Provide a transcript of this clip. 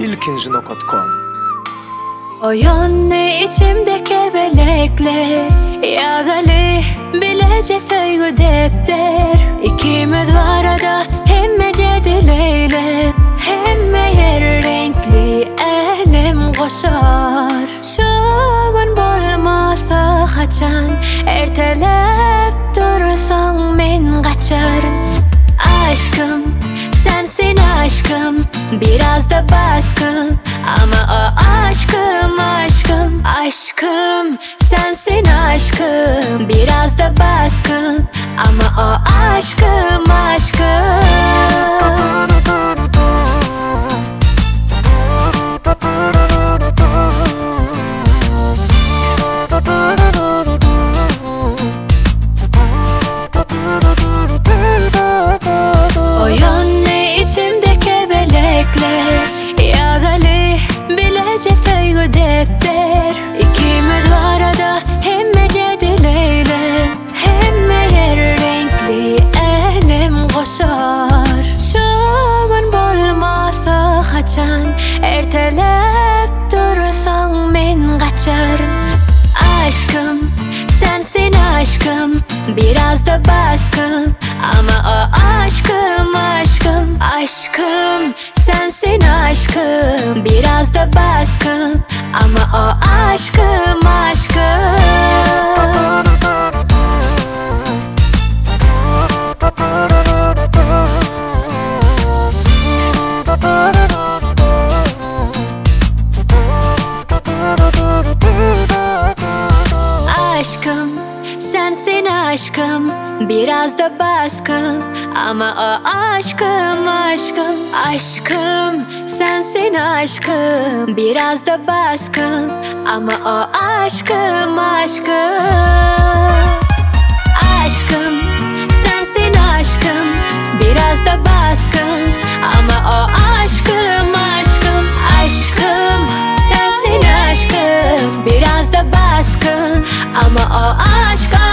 ilkinci.com. Oyun içimde kebelekler Yağdalı bilece söygü defter İkimiz var arada hemme cedileyle Hemme yer renkli elim koşar Şu gün bulmasa kaçan Ertelep dursan men kaçar Aşkım sensin aşkım Biraz da baskın Ama o aşkım aşkım Aşkım sensin aşkım Biraz da baskın Ama o aşkım aşkım İçimde kebelekler Yağdalı bilece söygü defter İkimiz arada hemme cedileyle Hemme yer renkli elim koşar Şu gün bulmasa kaçan Ertelep dursan men kaçar Aşkım sensin aşkım Biraz da baskın Ama o aşkım aşkım Aşkım sensin aşkım Biraz da baskın Ama o aşkım aşkım Aşkım sensin aşkım Biraz da baskın Ama o aşkım aşkım Aşkım sensin aşkım Biraz da baskın Ama o aşkım aşkım Aşkım sensin aşkım Biraz da baskın Ama o aşkım aşkım Aşkım sensin aşkım Biraz da baskın Ama o aşkım